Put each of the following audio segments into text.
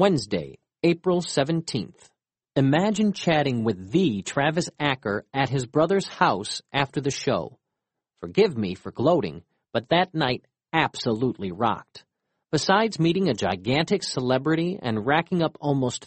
Wednesday, April 17th. Imagine chatting with the Travis Acker at his brother's house after the show. Forgive me for gloating, but that night absolutely rocked. Besides meeting a gigantic celebrity and racking up almost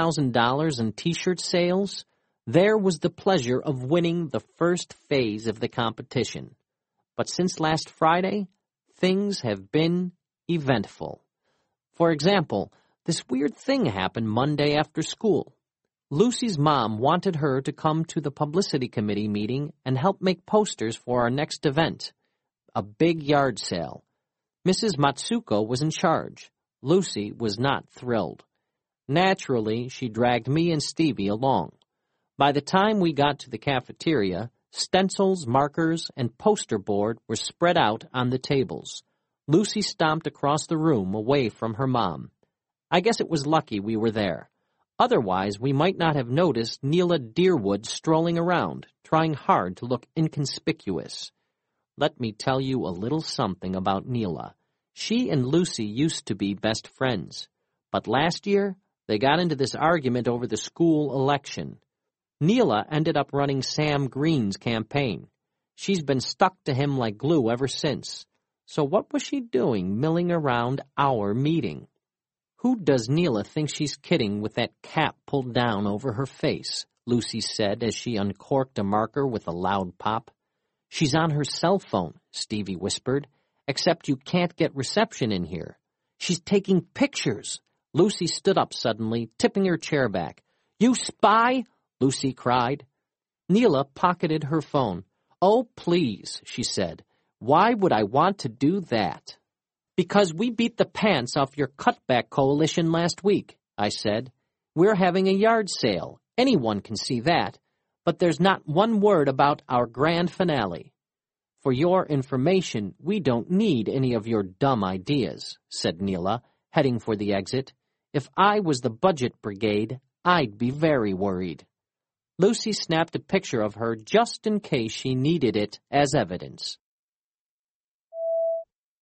$3,000 in T-shirt sales, there was the pleasure of winning the first phase of the competition. But since last Friday, things have been eventful. For example, this weird thing happened Monday after school. Lucy's mom wanted her to come to the publicity committee meeting and help make posters for our next event, a big yard sale. Mrs. Matsuko was in charge. Lucy was not thrilled. Naturally, she dragged me and Stevie along. By the time we got to the cafeteria, stencils, markers, and poster board were spread out on the tables. Lucy stomped across the room away from her mom. I guess it was lucky we were there. Otherwise, we might not have noticed Neela Deerwood strolling around, trying hard to look inconspicuous. Let me tell you a little something about Neela. She and Lucy used to be best friends. But last year, they got into this argument over the school election. Neela ended up running Sam Green's campaign. She's been stuck to him like glue ever since. So what was she doing milling around our meeting? Who does Neela think she's kidding with that cap pulled down over her face? Lucy said as she uncorked a marker with a loud pop. She's on her cell phone, Stevie whispered, except you can't get reception in here. She's taking pictures. Lucy stood up suddenly, tipping her chair back. You spy? Lucy cried. Neela pocketed her phone. Oh, please, she said. Why would I want to do that? Because we beat the pants off your cutback coalition last week, I said. We're having a yard sale. Anyone can see that. But there's not one word about our grand finale. For your information, we don't need any of your dumb ideas, said Neela, heading for the exit. If I was the budget brigade, I'd be very worried. Lucy snapped a picture of her just in case she needed it as evidence.